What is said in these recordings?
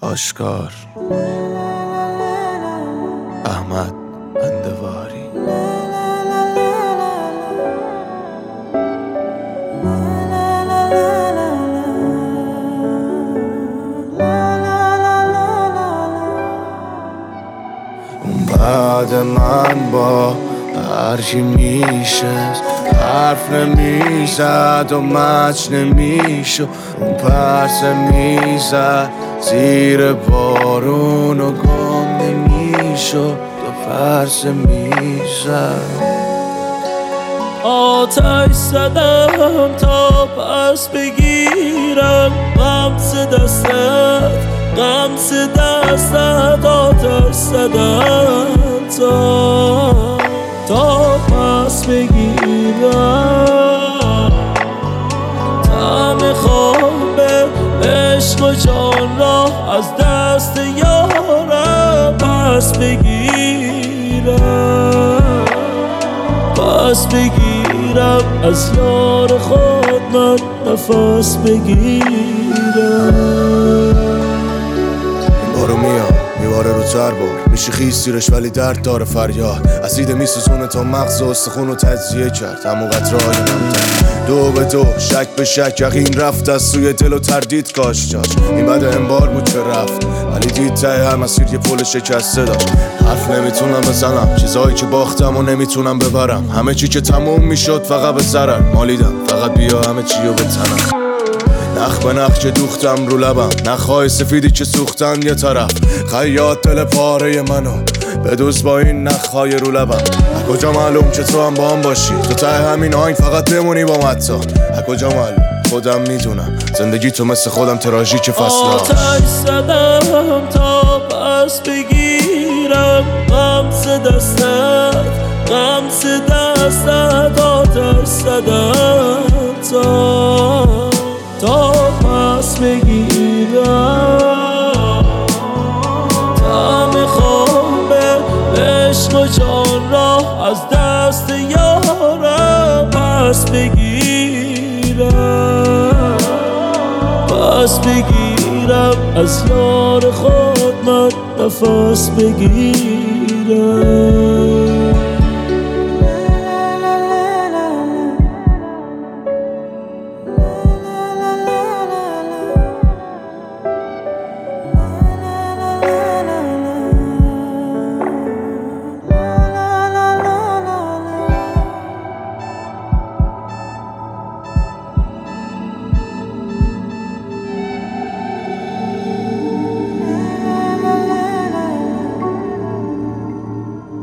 آشکار احمد اندواری. اون بعد من با هرچی میشه حرف نمیزد و مچ نمیشو، اون پرسه میزد زیر بارون و گم نمیشو، دو پرسه میزد. آتش زدم تا پس بگیرم غمز دستت، غمز دستت. آتش زدم تا پس بگیرم طعم خواب عشق و جان را از دست یارم پس بگیرم، پس بگیرم از یار خود من نفس بگیرم. بارو میاد میواره رو تر بار، میشه خیز تیرش ولی درد داره فریاد. اسید میسوزونه تا مغز و استخون رو تجزیه کرد، همون قطرهای نمتر دو به دو شک به شک یقین رفت از سوی دل و تردید کاش جاش. این بد انبار بود که رفت ولی دید ته هر مسیر یه پل شکسته داشت. حرف نمیتونم بزنم چیزایی که باختم و نمیتونم ببرم، همه چی که تموم میشد فقط به ضرر مالیدم، فقط بیا همه چی رو بتنم. نخ به نخ که دوختم رو لبم، نخهای سفیدی که سوختن یه طرف. خیاط دل پاره منو بدوز با این نخهای رو لبم. از کجا معلوم که تو هم با هم باشی، تو ته همین آهنگ فقط بمونی با متا. از کجا معلوم خودم میدونم زندگی تو مثل خودم تراژیک فصل. آتش زدم تا پس بگیرم غمز دستت، غمز دستت. آتش زدم تا پس بگیرم طعم خواب عشق و جان را از دست یارم پس بگیرم، پس بگیرم از یار خود من نفس بگیرم.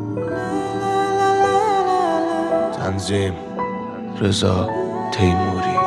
تنظیم رضا تیموری.